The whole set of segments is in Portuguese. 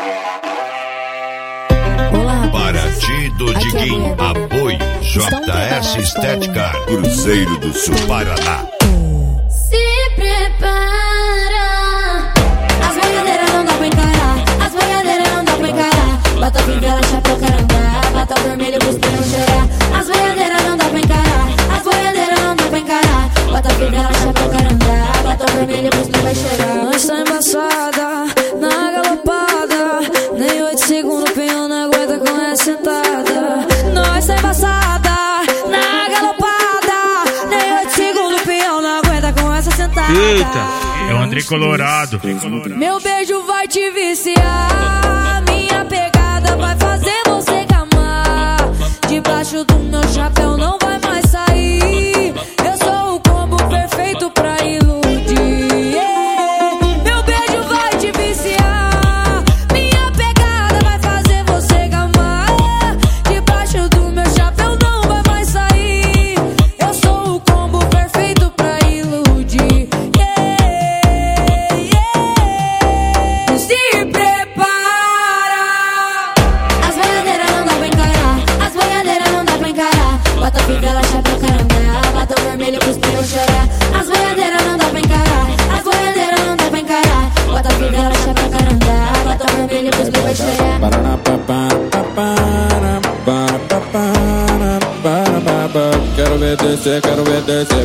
Partido de quem apoia JS Estética, Cruzeiro do Sul, Paraná. Se prepara, as boiadeiras não dá pra encarar, as boiadeiras não dá pra encarar. Bota fivela, chapéu, carandá, bota o vermelho pros pneus chorar. As boiadeiras não dá pra encarar, as boiadeiras não dá pra encarar. Bota fivela, chapéu, carandá, bota o vermelho pros pneus vai chorar. Nós tá embaçada, na galopada, nem 8 segundos o peão não aguenta com essa sentada. Nós tá embaçada, na galopada, nem 8 segundos o peão não aguenta com essa sentada. Eita, é o André Colorado. Meu beijo vai te viciar, minha pegada vai fazer você gamar. Debaixo do meu chapéu não vai mais sair. Eu sou o combo perfeito pra iludir. Meu beijo vai te viciar, minha pegada vai fazer você gamar. Debaixo do meu chapéu não vai mais sair. Eu sou o combo perfeito pra iludir. Se prepara, as boiadeiras não dá pra encarar, as boiadeiras não dá pra encarar. Bota fivela, chapéu, carandá, bota o vermelho pros pneus chorar. As boiadeiras não dá pra encarar, as boiadeiras não dá pra encarar. Bota fivela, chapéu, carandá, bota o vermelho pros pneus vai chorar. Quero ver descer, quero ver descer.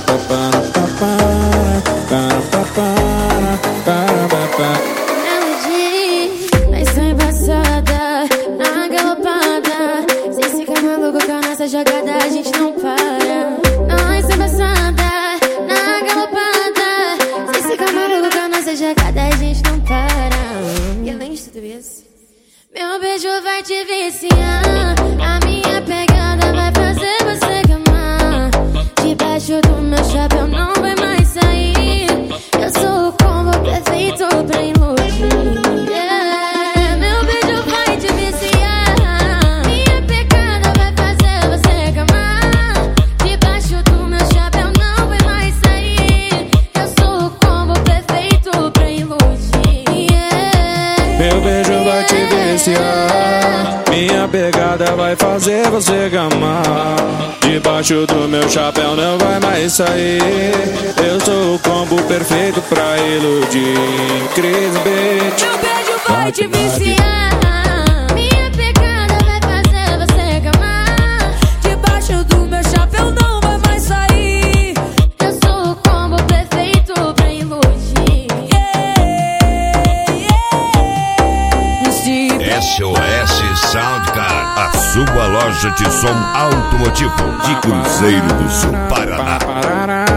Nós tá embaçada, na galopada. Se ficar maluco com a nossa jogada, a gente não para. Nós tá embaçada, na galopada. Se ficar maluco com a nossa jogada, a gente não para. E além de tudo isso, meu beijo vai te viciar, a minha pegada vai fazer você gamar. Debaixo do meu chapéu não vai mais sair. Eu sou o combo perfeito pra iludir. Meu beijo vai te viciar, minha pegada vai fazer você gamar. Debaixo do meu chapéu não vai mais sair. Eu sou o combo perfeito pra iludir. Meu beijo vai te viciar, minha pegada vai fazer você gamar. Debaixo do meu chapéu não vai mais sair. Eu sou o combo perfeito pra iludir. Cris Beat. meu beijo vai te viciar, Minha pegada vai fazer você gamar. debaixo do meu chapéu não vai mais sair. Eu sou o combo perfeito pra iludir. SOS Soundcar, a sua loja de som automotivo de Cruzeiro do Sul, Paraná.